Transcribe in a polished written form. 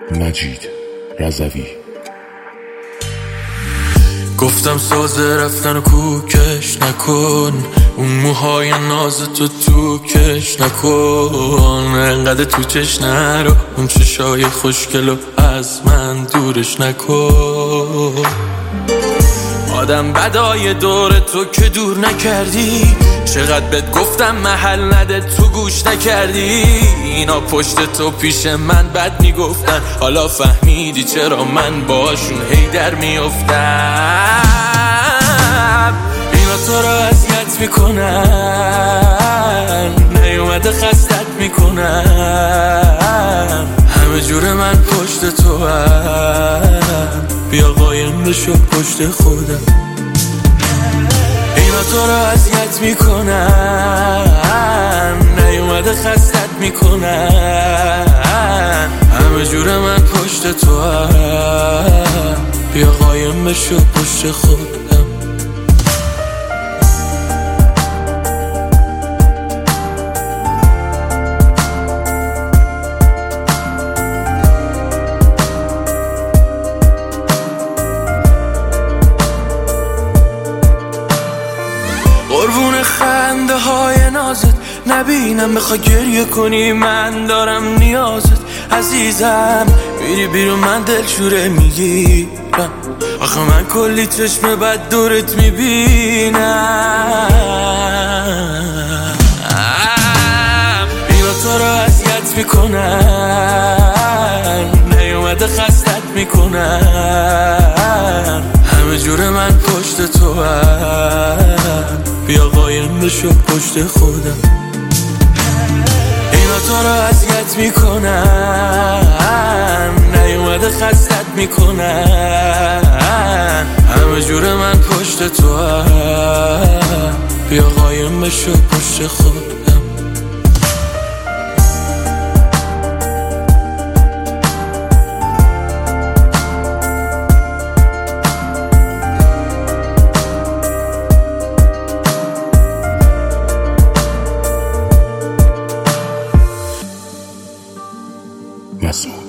مجید رضوی. گفتم سازه رفتن و کوکش نکن، اون موهای ناز تو کش نکن، انقدر تو چش نرو، اون چشای خوشگلو از من دورش نکن. آدم بدای دور تو که دور نکردی، چقدر بهت گفتم محل نده تو گوش نکردی. اینا پشت تو پیش من بد میگفتن، حالا فهمیدی چرا من باشون هی در میافتم. اینا تو رو اذیت میکنن، نیومده خستت میکنن، همه جور من پشت تو هم، بیا قایم بشو پشت خودم. اینا تو رو اذیت میکنن، نیومده خستت میکنن، همه جور من پشت تو هم، بیا قایم بشو پشت خودم. قربون خنده های نازت نبینم، بخوا گریه کنی من دارم نیازت. عزیزم میری بیرون من دلشوره میگیرم، آخه من کلی چشم بد دورت میبینم. اینا تو رو اذیت میکنن، نیومده خستت میکنن، همه جور من پشت تو هم، بیا قایم بشو پشت خودم. اینا تو رو اذیت میکنن، نیومده خستت میکنن، همه جور من پشت تو هم، بیا قایم بشو پشت خودم. مسئول